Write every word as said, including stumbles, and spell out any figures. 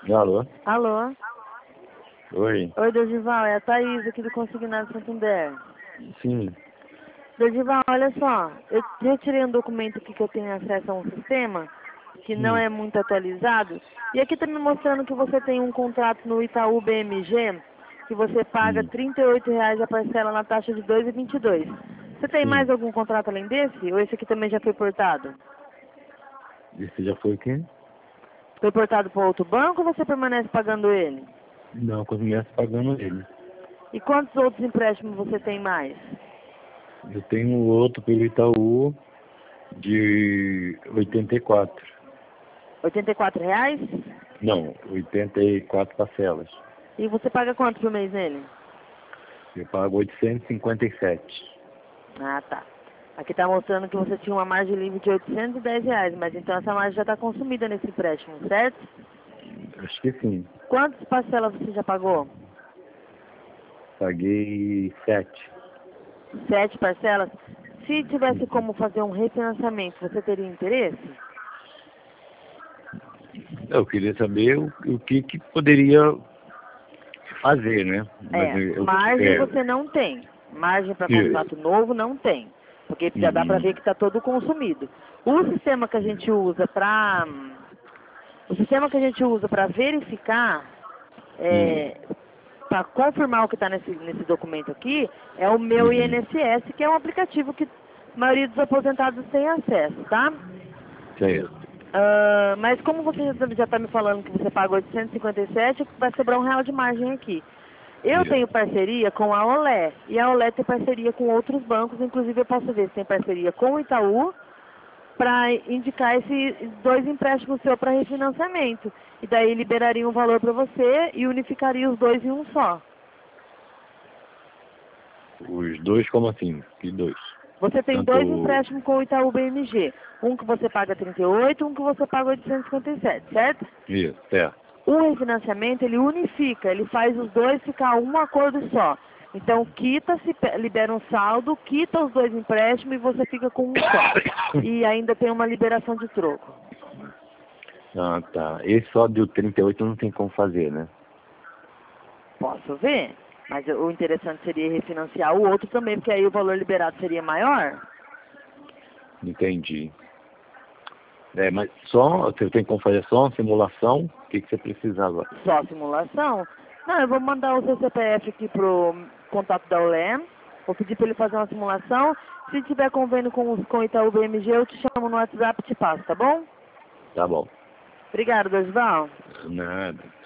Alô? Alô? Oi? Oi, Dorival, é a Thaís aqui do Consignado Santander. Sim. Dorival, olha só, eu retirei um documento aqui que eu tenho acesso a um sistema que não Hum. é muito atualizado, e aqui está me mostrando que você tem um contrato no Itaú B M G que você paga Hum. trinta e oito reais a parcela na taxa de dois reais e vinte e dois centavos. Você tem mais Sim. algum contrato além desse? Ou esse aqui também já foi portado? Esse já foi quem? Foi portado para outro banco ou você permanece pagando ele? Não, começo pagando ele. E quantos outros empréstimos você tem mais? Eu tenho outro pelo Itaú de oitenta e quatro. oitenta e quatro reais? Não, oitenta e quatro parcelas. E você paga quanto por mês nele? Eu pago oitocentos e cinquenta e sete. Ah, tá. Aqui está mostrando que você tinha uma margem livre de oitocentos e dez reais, mas então essa margem já está consumida nesse empréstimo, certo? Acho que sim. Quantas parcelas você já pagou? Paguei sete. Sete parcelas? Se tivesse Uhum. como fazer um refinanciamento, você teria interesse? Eu queria saber o, o que, que poderia fazer, né? Mas É, eu, margem é, você não tem. Margem para eu- contrato novo não tem. Porque já dá para uhum. ver que está todo consumido. O sistema que a gente usa para... O sistema que a gente usa para verificar, Hum. é, para confirmar o que está nesse, nesse documento aqui, é o meu Uhum. I N S S, que é um aplicativo que a maioria dos aposentados tem acesso, tá? Certo. Ah, mas como você já está me falando que você paga oitocentos e cinquenta e sete, vai sobrar um real de margem aqui. Eu Isso. tenho parceria com a Olé, e a Olé tem parceria com outros bancos, inclusive eu posso ver se tem parceria com o Itaú, para indicar esses dois empréstimos seus para refinanciamento. E daí liberaria um valor para você e unificaria os dois em um só. Os dois, como assim? Que dois? Você tem dois Tanto. empréstimos com o Itaú B M G. Um que você paga trinta e oito, um que você paga oitocentos e cinquenta e sete, certo? Isso, certo. O refinanciamento, ele unifica, ele faz os dois ficar um acordo só. Então, quita, se pe- libera um saldo, quita os dois empréstimos e você fica com um só. E ainda tem uma liberação de troco. Ah, tá. Esse só do trinta e oito não tem como fazer, né? Posso ver, mas o interessante seria refinanciar o outro também, porque aí o valor liberado seria maior. Entendi. É, mas só, você tem como fazer só uma simulação? O que, que você precisa agora? Só simulação? Não, eu vou mandar o seu C P F aqui pro contato da Olé. Vou pedir para ele fazer uma simulação. Se tiver convênio com, os- com o Itaú B M G, eu te chamo no WhatsApp e te passo, tá bom? Tá bom. Obrigado, Dorival. Nada.